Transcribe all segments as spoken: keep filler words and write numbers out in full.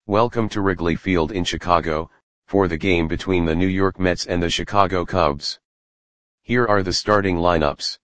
Welcome to Wrigley Field in Chicago, for the game between the New York Mets and the Chicago Cubs. Here are the starting lineups.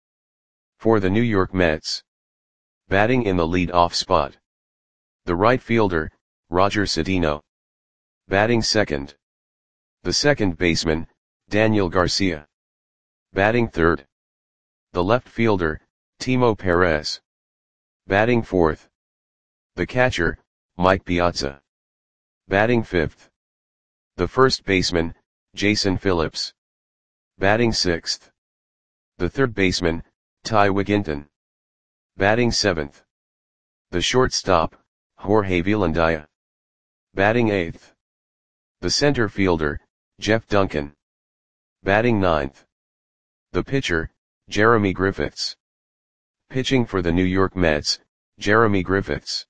For the New York Mets. Batting in the lead-off spot. The right fielder, Roger Cedeno. Batting second. The second baseman, Daniel Garcia. Batting third. The left fielder, Timo Perez. Batting fourth. The catcher, Mike Piazza. Batting fifth. The first baseman, Jason Phillips. Batting sixth. The third baseman, Ty Wigginton. Batting seventh. The shortstop, Jorge Villandia. Batting eighth. The center fielder, Jeff Duncan. Batting ninth. The pitcher, Jeremy Griffiths. Pitching for the New York Mets, Jeremy Griffiths.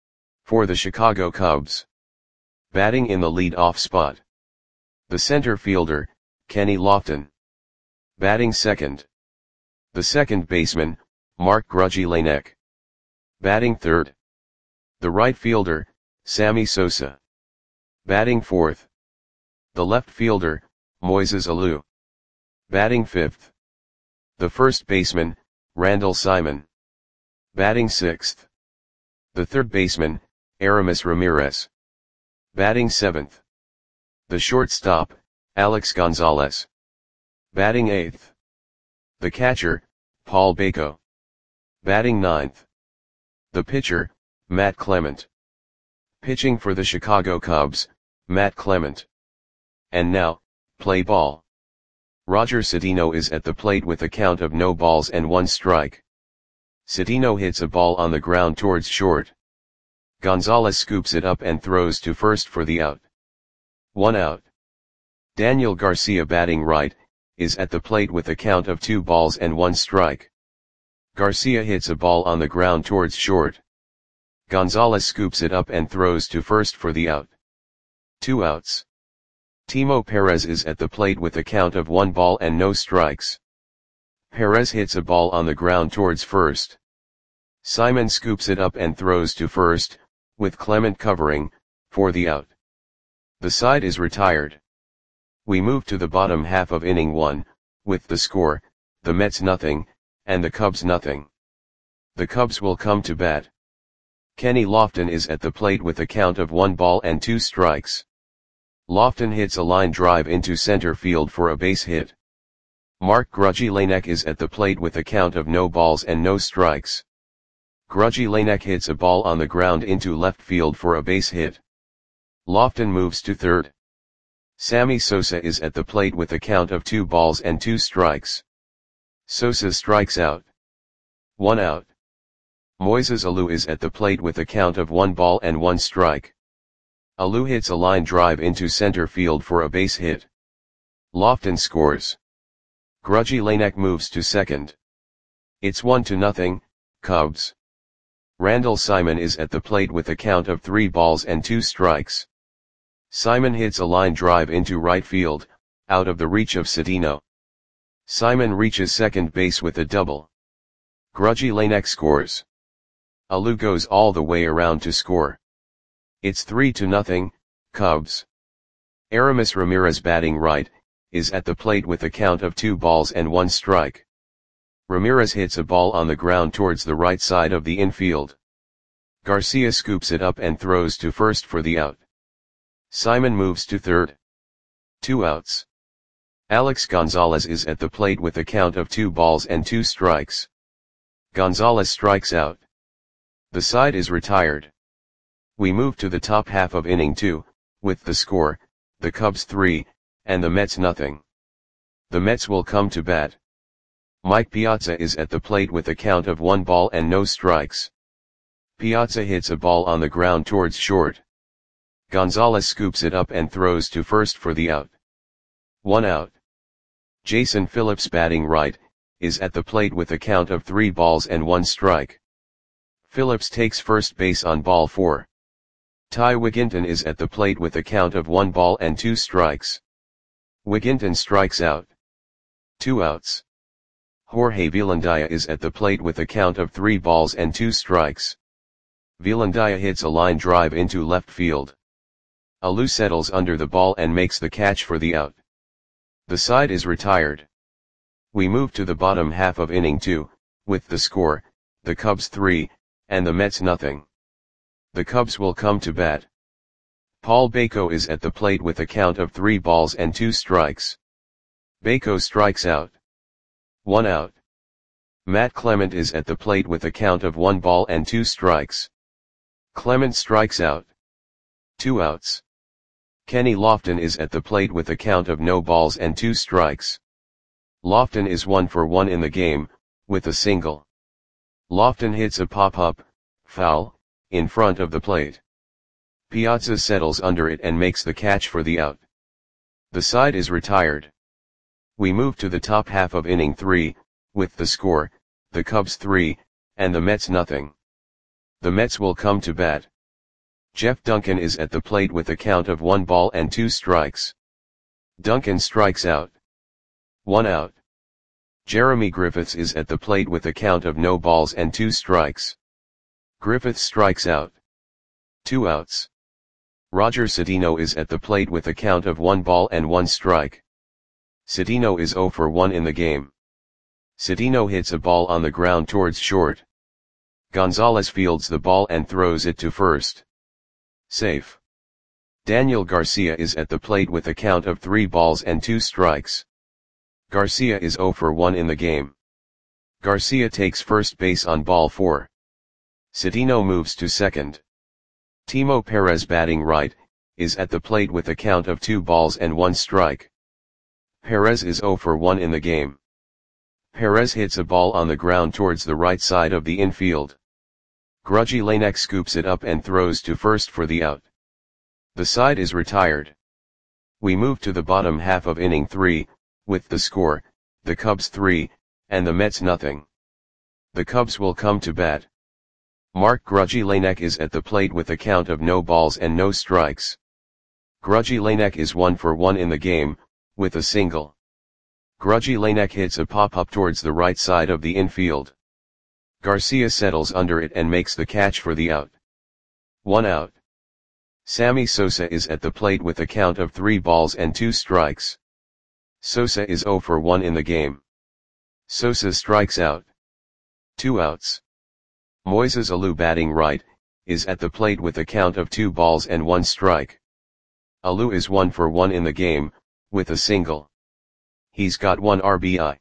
For the Chicago Cubs. Batting in the lead-off spot. The center fielder, Kenny Lofton. Batting second. The second baseman, Mark Grudzielanek. Batting third. The right fielder, Sammy Sosa. Batting fourth. The left fielder, Moises Alou. Batting fifth. The first baseman, Randall Simon. Batting sixth. The third baseman, Aramis Ramirez. Batting seventh. The shortstop, Alex Gonzalez. Batting eighth. The catcher, Paul Bako. Batting ninth. The pitcher, Matt Clement. Pitching for the Chicago Cubs, Matt Clement. And now, play ball. Roger Cedeno is at the plate with a count of no balls and one strike. Cedeno hits a ball on the ground towards short. Gonzalez scoops it up and throws to first for the out. One out. Daniel Garcia, batting right, is at the plate with a count of two balls and one strike. Garcia hits a ball on the ground towards short. Gonzalez scoops it up and throws to first for the out. Two outs. Timo Perez is at the plate with a count of one ball and no strikes. Perez hits a ball on the ground towards first. Simon scoops it up and throws to first, with Clement covering, for the out. The side is retired. We move to the bottom half of inning one, with the score, the Mets nothing, and the Cubs nothing. The Cubs will come to bat. Kenny Lofton is at the plate with a count of one ball and two strikes. Lofton hits a line drive into center field for a base hit. Mark Grudzielanek is at the plate with a count of no balls and no strikes. Grudzielanek hits a ball on the ground into left field for a base hit. Lofton moves to third. Sammy Sosa is at the plate with a count of two balls and two strikes. Sosa strikes out. One out. Moises Alou is at the plate with a count of one ball and one strike. Alou hits a line drive into center field for a base hit. Lofton scores. Grudzielanek moves to second. It's one to nothing, Cubs. Randall Simon is at the plate with a count of three balls and two strikes. Simon hits a line drive into right field, out of the reach of Cedeno. Simon reaches second base with a double. Grudzielanek scores. Alou goes all the way around to score. It's three to nothing, Cubs. Aramis Ramirez, batting right, is at the plate with a count of two balls and one strike. Ramirez hits a ball on the ground towards the right side of the infield. Garcia scoops it up and throws to first for the out. Simon moves to third. Two outs. Alex Gonzalez is at the plate with a count of two balls and two strikes. Gonzalez strikes out. The side is retired. We move to the top half of inning two, with the score, the Cubs three, and the Mets nothing. The Mets will come to bat. Mike Piazza is at the plate with a count of one ball and no strikes. Piazza hits a ball on the ground towards short. Gonzalez scoops it up and throws to first for the out. One out. Jason Phillips, batting right, is at the plate with a count of three balls and one strike. Phillips takes first base on ball four. Ty Wigginton is at the plate with a count of one ball and two strikes. Wigginton strikes out. Two outs. Jorge Villandia is at the plate with a count of three balls and two strikes. Villandia hits a line drive into left field. Alou settles under the ball and makes the catch for the out. The side is retired. We move to the bottom half of inning two, with the score, the Cubs three, and the Mets nothing. The Cubs will come to bat. Paul Bako is at the plate with a count of three balls and two strikes. Bako strikes out. One out. Matt Clement is at the plate with a count of one ball and two strikes. Clement strikes out. Two outs. Kenny Lofton is at the plate with a count of no balls and two strikes. Lofton is one for one in the game, with a single. Lofton hits a pop-up, foul, in front of the plate. Piazza settles under it and makes the catch for the out. The side is retired. We move to the top half of inning three, with the score, the Cubs three, and the Mets nothing. The Mets will come to bat. Jeff Duncan is at the plate with a count of one ball and two strikes. Duncan strikes out. One out. Jeremy Griffiths is at the plate with a count of no balls and two strikes. Griffiths strikes out. Two outs. Roger Cedeno is at the plate with a count of one ball and one strike. Cedeno is zero for one in the game. Cedeno hits a ball on the ground towards short. Gonzalez fields the ball and throws it to first. Safe. Daniel Garcia is at the plate with a count of three balls and two strikes. Garcia is zero for one in the game. Garcia takes first base on ball four. Cedeno moves to second. Timo Perez, batting right, is at the plate with a count of two balls and one strike. Perez is zero for one in the game. Perez hits a ball on the ground towards the right side of the infield. Grudgy Lanek scoops it up and throws to first for the out. The side is retired. We move to the bottom half of inning three, with the score, the Cubs three, and the Mets nothing. The Cubs will come to bat. Mark Grudgy Lanek is at the plate with a count of no balls and no strikes. Grudgy Lanek is one for one in the game, with a single. Grudgy Lanek hits a pop-up towards the right side of the infield. Garcia settles under it and makes the catch for the out. One out. Sammy Sosa is at the plate with a count of three balls and two strikes. Sosa is zero for one in the game. Sosa strikes out. Two outs. Moises Alou, batting right, is at the plate with a count of two balls and one strike. Alou is one for one in the game, with a single. He's got one R B I.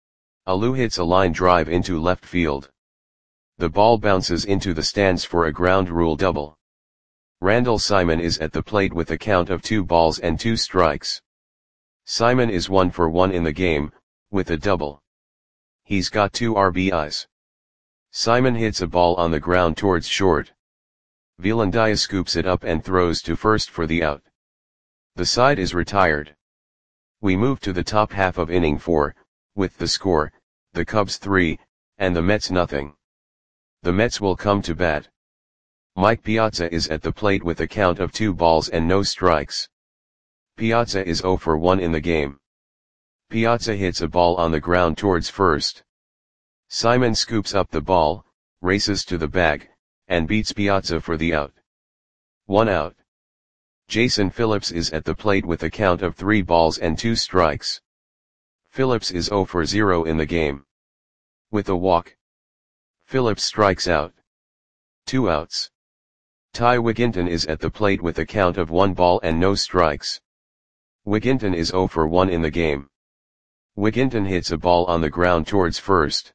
Alou hits a line drive into left field. The ball bounces into the stands for a ground rule double. Randall Simon is at the plate with a count of two balls and two strikes. Simon is one for one in the game, with a double. He's got two R B Is. Simon hits a ball on the ground towards short. Vilandia scoops it up and throws to first for the out. The side is retired. We move to the top half of inning four, with the score, the Cubs three, and the Mets nothing. The Mets will come to bat. Mike Piazza is at the plate with a count of two balls and no strikes. Piazza is zero for one in the game. Piazza hits a ball on the ground towards first. Simon scoops up the ball, races to the bag, and beats Piazza for the out. One out. Jason Phillips is at the plate with a count of three balls and two strikes. Phillips is zero for zero in the game. With a walk, Phillips strikes out. Two outs. Ty Wigginton is at the plate with a count of one ball and no strikes. Wigginton is zero for one in the game. Wigginton hits a ball on the ground towards first.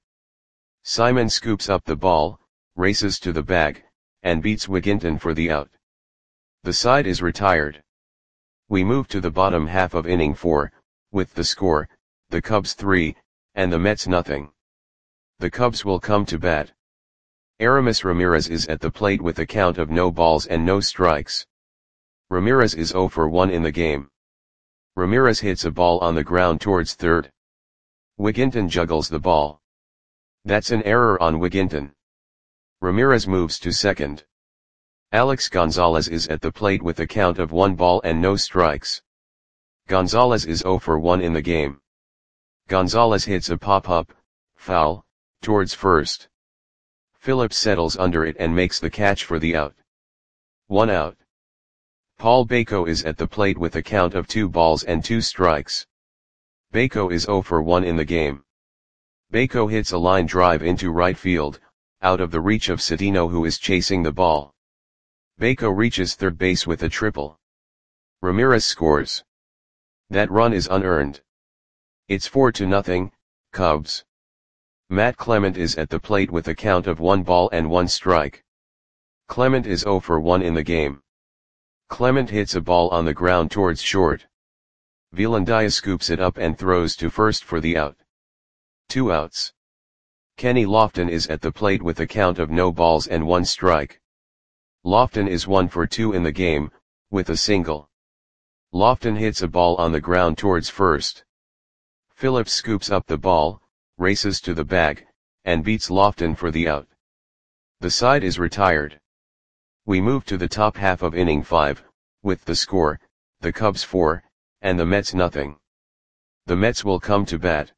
Simon scoops up the ball, races to the bag, and beats Wigginton for the out. The side is retired. We move to the bottom half of inning four, with the score, the Cubs three, and the Mets nothing. The Cubs will come to bat. Aramis Ramirez is at the plate with a count of no balls and no strikes. Ramirez is zero for one in the game. Ramirez hits a ball on the ground towards third. Wigginton juggles the ball. That's an error on Wigginton. Ramirez moves to second. Alex Gonzalez is at the plate with a count of one ball and no strikes. Gonzalez is zero for one in the game. Gonzalez hits a pop-up, foul, towards first. Phillips settles under it and makes the catch for the out. One out. Paul Bako is at the plate with a count of two balls and two strikes. Bako is zero for one in the game. Bako hits a line drive into right field, out of the reach of Cedeno, who is chasing the ball. Bako reaches third base with a triple. Ramirez scores. That run is unearned. It's four to nothing, Cubs. Matt Clement is at the plate with a count of one ball and one strike. Clement is zero for one in the game. Clement hits a ball on the ground towards short. Velandia scoops it up and throws to first for the out. Two outs. Kenny Lofton is at the plate with a count of no balls and one strike. Lofton is one for two in the game, with a single. Lofton hits a ball on the ground towards first. Phillips scoops up the ball, races to the bag, and beats Lofton for the out. The side is retired. We move to the top half of inning five, with the score, the Cubs four, and the Mets nothing. The Mets will come to bat.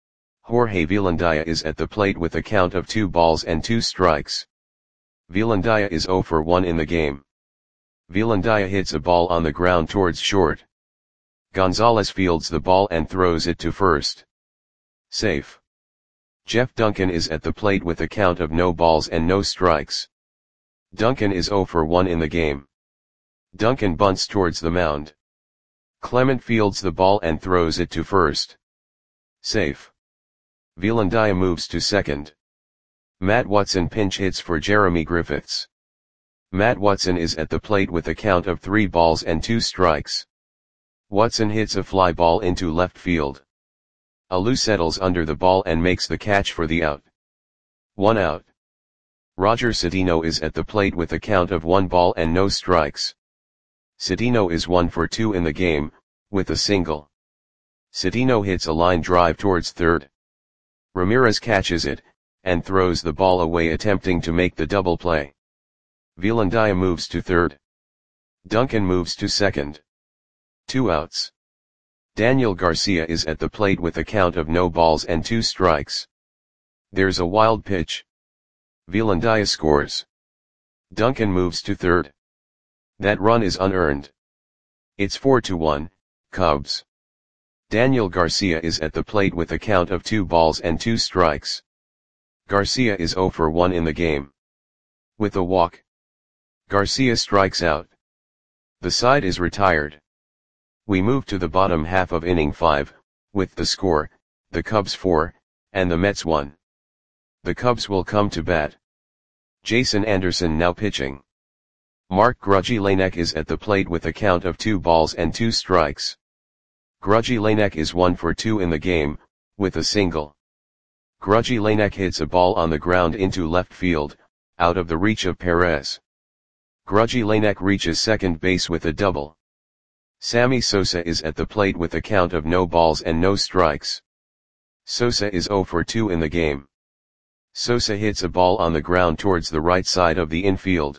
Jorge Velandia is at the plate with a count of two balls and two strikes. Velandia is zero for one in the game. Velandia hits a ball on the ground towards short. Gonzalez fields the ball and throws it to first. Safe. Jeff Duncan is at the plate with a count of no balls and no strikes. Duncan is zero for one in the game. Duncan bunts towards the mound. Clement fields the ball and throws it to first. Safe. Velandia moves to second. Matt Watson pinch hits for Jeremy Griffiths. Matt Watson is at the plate with a count of three balls and two strikes. Watson hits a fly ball into left field. Alou settles under the ball and makes the catch for the out. One out. Roger Cedeno is at the plate with a count of one ball and no strikes. Cedeno is one for two in the game, with a single. Cedeno hits a line drive towards third. Ramirez catches it, and throws the ball away, attempting to make the double play. Velandia moves to third. Duncan moves to second. Two outs. Daniel Garcia is at the plate with a count of no balls and two strikes. There's a wild pitch. Velandia scores. Duncan moves to third. That run is unearned. It's four to one, Cubs. Daniel Garcia is at the plate with a count of two balls and two strikes. Garcia is zero for one in the game. With a walk, Garcia strikes out. The side is retired. We move to the bottom half of inning five, with the score, the Cubs four, and the Mets one. The Cubs will come to bat. Jason Anderson now pitching. Mark Grudzielanek is at the plate with a count of two balls and two strikes. Grudzielanek is one for two in the game, with a single. Grudzielanek hits a ball on the ground into left field, out of the reach of Perez. Grudzielanek reaches second base with a double. Sammy Sosa is at the plate with a count of no balls and no strikes. Sosa is zero for two in the game. Sosa hits a ball on the ground towards the right side of the infield.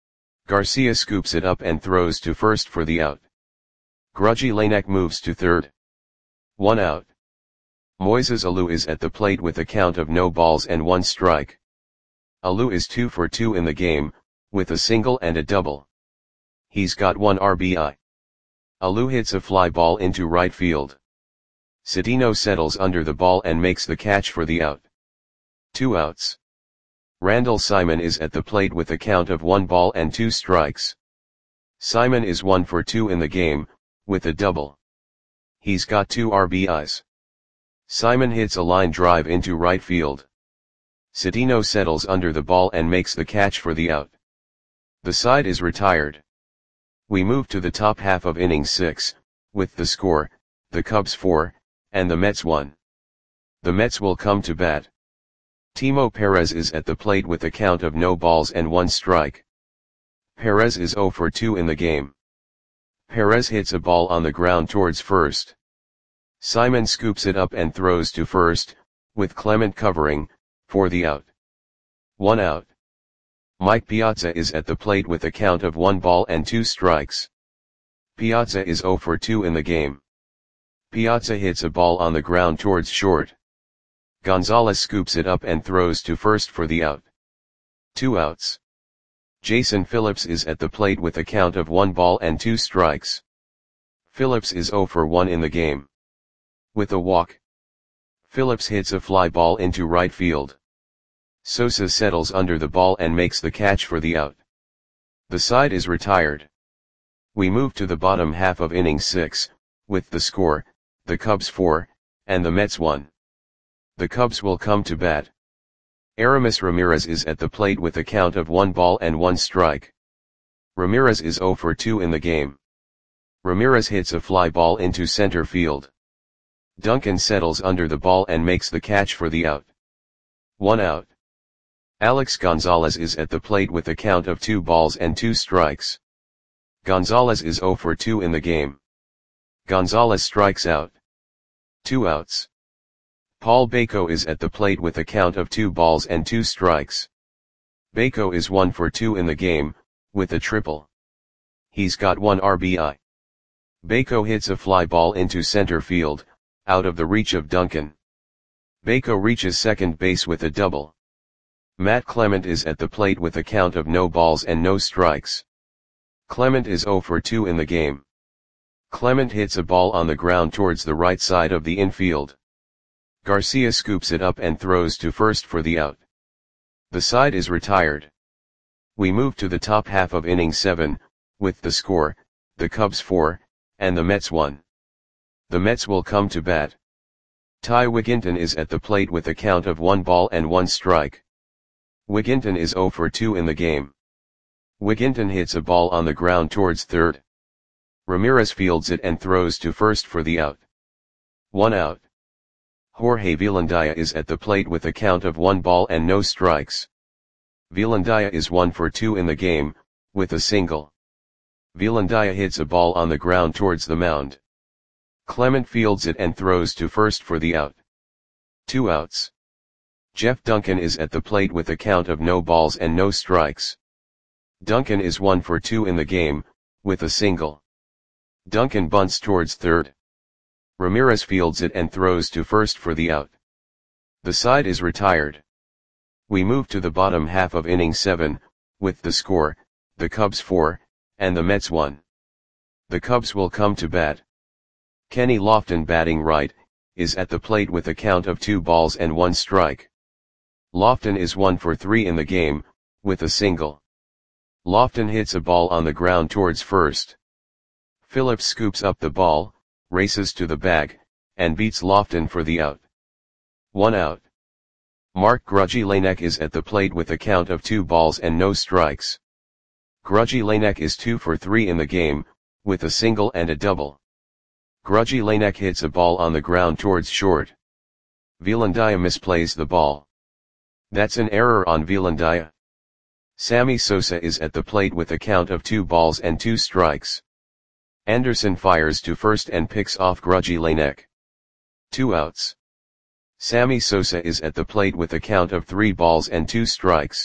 Garcia scoops it up and throws to first for the out. Grudzielanek moves to third. One out. Moises Alou is at the plate with a count of no balls and one strike. Alou is two for two in the game, with a single and a double. He's got one R B I. Alou hits a fly ball into right field. Cedeno settles under the ball and makes the catch for the out. Two outs. Randall Simon is at the plate with a count of one ball and two strikes. Simon is one for two in the game, with a double. He's got two R B Is. Simon hits a line drive into right field. Cedeno settles under the ball and makes the catch for the out. The side is retired. We move to the top half of inning six, with the score, the Cubs four, and the Mets one. The Mets will come to bat. Timo Perez is at the plate with a count of no balls and one strike. Perez is zero for two in the game. Perez hits a ball on the ground towards first. Simon scoops it up and throws to first, with Clement covering, for the out. One out. Mike Piazza is at the plate with a count of one ball and two strikes. Piazza is zero for two in the game. Piazza hits a ball on the ground towards short. Gonzalez scoops it up and throws to first for the out. Two outs. Jason Phillips is at the plate with a count of one ball and two strikes. Phillips is zero for one in the game. With a walk, Phillips hits a fly ball into right field. Sosa settles under the ball and makes the catch for the out. The side is retired. We move to the bottom half of inning six, with the score, the Cubs four, and the Mets one. The Cubs will come to bat. Aramis Ramirez is at the plate with a count of one ball and one strike. Ramirez is zero for two in the game. Ramirez hits a fly ball into center field. Duncan settles under the ball and makes the catch for the out. One out. Alex Gonzalez is at the plate with a count of two balls and two strikes. Gonzalez is zero for two in the game. Gonzalez strikes out. Two outs. Paul Bako is at the plate with a count of two balls and two strikes. Bako is one for two in the game, with a triple. He's got one R B I. Bako hits a fly ball into center field, out of the reach of Duncan. Bako reaches second base with a double. Matt Clement is at the plate with a count of no balls and no strikes. Clement is zero for two in the game. Clement hits a ball on the ground towards the right side of the infield. Garcia scoops it up and throws to first for the out. The side is retired. We move to the top half of inning seven, with the score, the Cubs four, and the Mets one. The Mets will come to bat. Ty Wigginton is at the plate with a count of one ball and one strike. Wigginton is zero for two in the game. Wigginton hits a ball on the ground towards third. Ramirez fields it and throws to first for the out. One out. Jorge Velandia is at the plate with a count of one ball and no strikes. Velandia is one for two in the game, with a single. Velandia hits a ball on the ground towards the mound. Clement fields it and throws to first for the out. Two outs. Jeff Duncan is at the plate with a count of no balls and no strikes. Duncan is one for two in the game, with a single. Duncan bunts towards third. Ramirez fields it and throws to first for the out. The side is retired. We move to the bottom half of inning seven, with the score, the Cubs four, and the Mets one. The Cubs will come to bat. Kenny Lofton, batting right, is at the plate with a count of two balls and one strike. Lofton is one for three in the game, with a single. Lofton hits a ball on the ground towards first. Phillips scoops up the ball, races to the bag, and beats Lofton for the out. One out. Mark Grudzielanek is at the plate with a count of two balls and no strikes. Grudzielanek is two for three in the game, with a single and a double. Grudzielanek hits a ball on the ground towards short. Velandia misplays the ball. That's an error on Velandia. Sammy Sosa is at the plate with a count of two balls and two strikes. Anderson fires to first and picks off Grudzielanek. Two outs. Sammy Sosa is at the plate with a count of three balls and two strikes.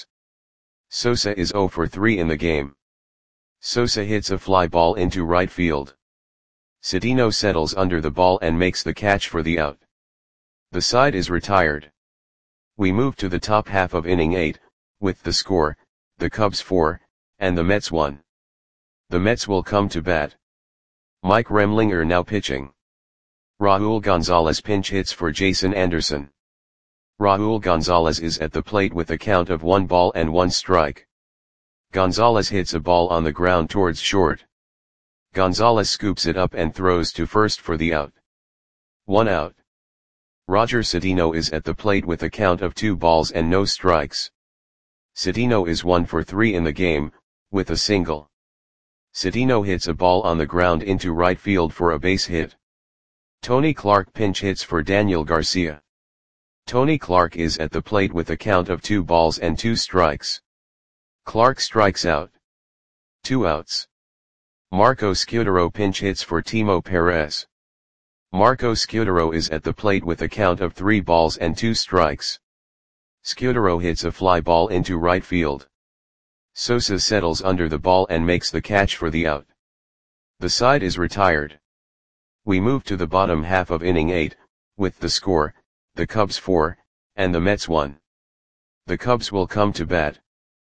Sosa is zero for three in the game. Sosa hits a fly ball into right field. Cedeno settles under the ball and makes the catch for the out. The side is retired. We move to the top half of inning eight, with the score, the Cubs four, and the Mets one. The Mets will come to bat. Mike Remlinger now pitching. Raul Gonzalez pinch hits for Jason Anderson. Raul Gonzalez is at the plate with a count of one ball and one strike. Gonzalez hits a ball on the ground towards short. Gonzalez scoops it up and throws to first for the out. One out. Roger Cedeno is at the plate with a count of two balls and no strikes. Cedeno is one for three in the game, with a single. Cedeno hits a ball on the ground into right field for a base hit. Tony Clark pinch hits for Daniel Garcia. Tony Clark is at the plate with a count of two balls and two strikes. Clark strikes out. Two outs. Marco Scudero pinch hits for Timo Perez. Marco Scudero is at the plate with a count of three balls and two strikes. Scudero hits a fly ball into right field. Sosa settles under the ball and makes the catch for the out. The side is retired. We move to the bottom half of inning eight, with the score, the Cubs four, and the Mets one. The Cubs will come to bat.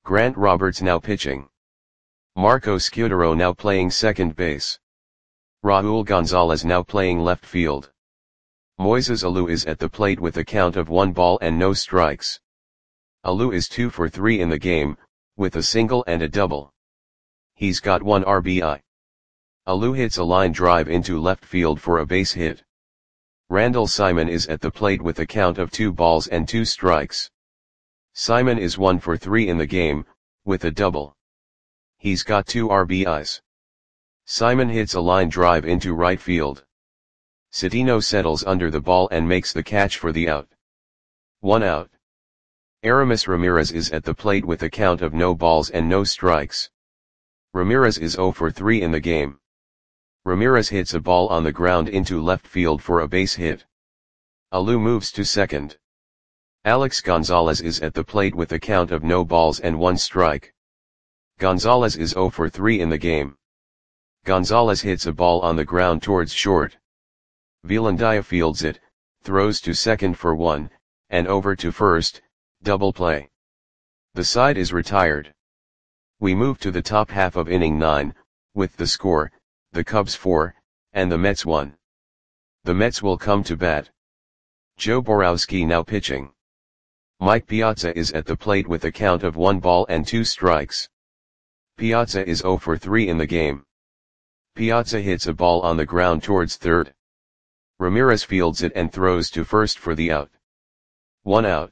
Grant Roberts now pitching. Marco Scudero now playing second base. Raul Gonzalez now playing left field. Moises Alou is at the plate with a count of one ball and no strikes. Alou is two for three in the game, with a single and a double. He's got one R B I. Alou hits a line drive into left field for a base hit. Randall Simon is at the plate with a count of two balls and two strikes. Simon is one for three in the game, with a double. He's got two R B Is. Simon hits a line drive into right field. Citino settles under the ball and makes the catch for the out. One out. Aramis Ramirez is at the plate with a count of no balls and no strikes. Ramirez is zero for three in the game. Ramirez hits a ball on the ground into left field for a base hit. Alou moves to second. Alex Gonzalez is at the plate with a count of no balls and one strike. Gonzalez is zero for three in the game. Gonzalez hits a ball on the ground towards short. Velandia fields it, throws to second for one, and over to first, double play. The side is retired. We move to the top half of inning nine, with the score, the Cubs four, and the Mets one. The Mets will come to bat. Joe Borowski now pitching. Mike Piazza is at the plate with a count of one ball and two strikes. Piazza is zero for three in the game. Piazza hits a ball on the ground towards third. Ramirez fields it and throws to first for the out. One out.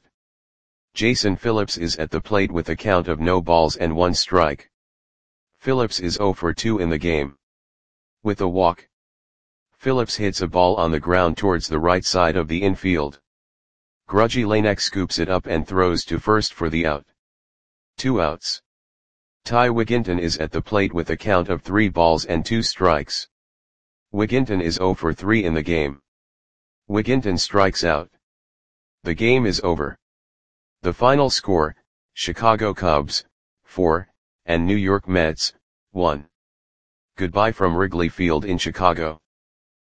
Jason Phillips is at the plate with a count of no balls and one strike. Phillips is zero for two in the game. With a walk. Phillips hits a ball on the ground towards the right side of the infield. Grudgy Lanek scoops it up and throws to first for the out. Two outs. Ty Wigginton is at the plate with a count of three balls and two strikes. Wigginton is zero for three in the game. Wigginton strikes out. The game is over. The final score, Chicago Cubs, four, and New York Mets, one. Goodbye from Wrigley Field in Chicago.